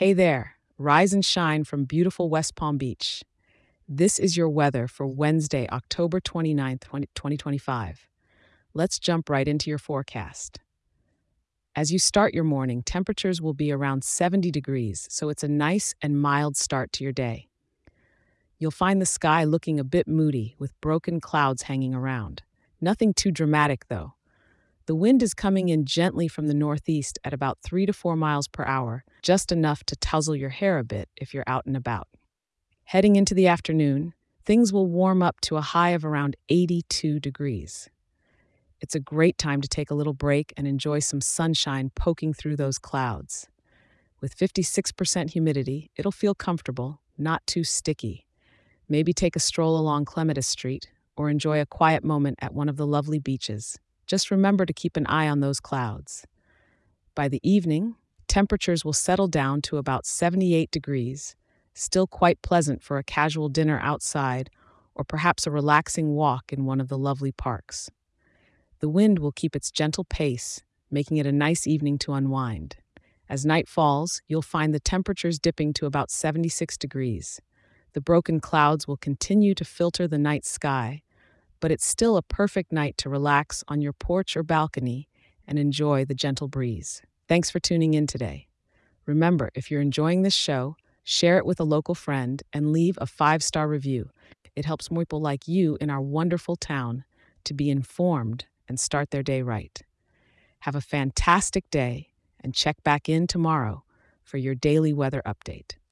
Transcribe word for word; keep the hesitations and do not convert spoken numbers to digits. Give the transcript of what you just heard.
Hey there, rise and shine from beautiful West Palm Beach. This is your weather for Wednesday, October twenty-ninth, twenty twenty-five. Let's jump right into your forecast. As you start your morning, temperatures will be around seventy degrees, so it's a nice and mild start to your day. You'll find the sky looking a bit moody with broken clouds hanging around. Nothing too dramatic, though. The wind is coming in gently from the northeast at about three to four miles per hour, just enough to touzle your hair a bit if you're out and about. Heading into the afternoon, things will warm up to a high of around eighty-two degrees. It's a great time to take a little break and enjoy some sunshine poking through those clouds. With fifty-six percent humidity, it'll feel comfortable, not too sticky. Maybe take a stroll along Clematis Street or enjoy a quiet moment at one of the lovely beaches. Just remember to keep an eye on those clouds. By the evening, temperatures will settle down to about seventy-eight degrees, still quite pleasant for a casual dinner outside or perhaps a relaxing walk in one of the lovely parks. The wind will keep its gentle pace, making it a nice evening to unwind. As night falls, you'll find the temperatures dipping to about seventy-six degrees. The broken clouds will continue to filter the night sky, but it's still a perfect night to relax on your porch or balcony and enjoy the gentle breeze. Thanks for tuning in today. Remember, if you're enjoying this show, share it with a local friend and leave a five-star review. It helps more people like you in our wonderful town to be informed and start their day right. Have a fantastic day and check back in tomorrow for your daily weather update.